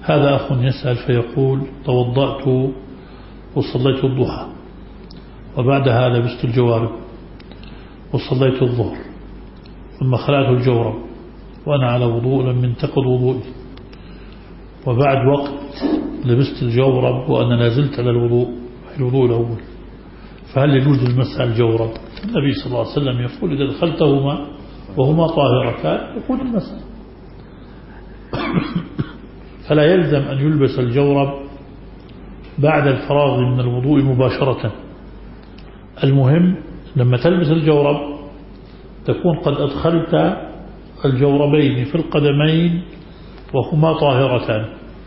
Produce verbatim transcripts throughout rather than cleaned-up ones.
هذا أخ يسأل فيقول: توضأت وصليت الضحى وبعدها لبست الجوارب وصليت الظهر ثم خلعت الجورب وأنا على وضوء لم ينتقض وضوئي، وبعد وقت لبست الجورب وأنا نازلت على الوضوء الوضوء الأول، فهل يجوز المسح الجورب؟ النبي صلى الله عليه وسلم يقول: إذا دخلتهما وهما طاهرتان يكون المسح. فلا يلزم أن يلبس الجورب بعد الفراغ من الوضوء مباشرة. المهم لما تلبس الجورب تكون قد أدخلت الجوربين في القدمين وهما طاهرتان.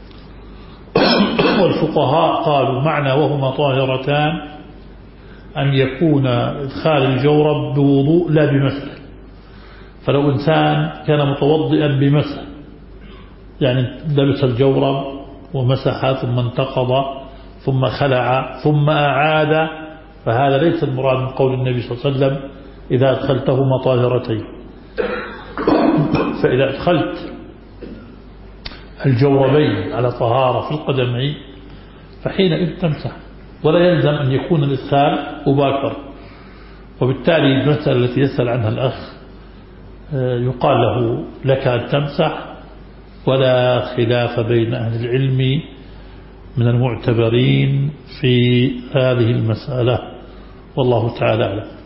والفقهاء قالوا معنى وهما طاهرتان أن يكون إدخال الجورب بوضوء لا بمسح. فلو إنسان كان متوضئا بمسح، يعني لبس الجورب ومسح ثم انتقض ثم خلع ثم أعاد، فهذا ليس المراد من قول النبي صلى الله عليه وسلم: إذا أدخلتهما طاهرتين. فإذا أدخلت الجوربين على طهارة في القدمين فحينئذ تمسح، ولا يلزم أن يكون الإدخال مباشر. وبالتالي المسألة التي يسأل عنها الأخ يقال له: لك أن تمسح، ولا خلاف بين أهل العلم من المعتبرين في هذه المسألة، والله تعالى أعلم.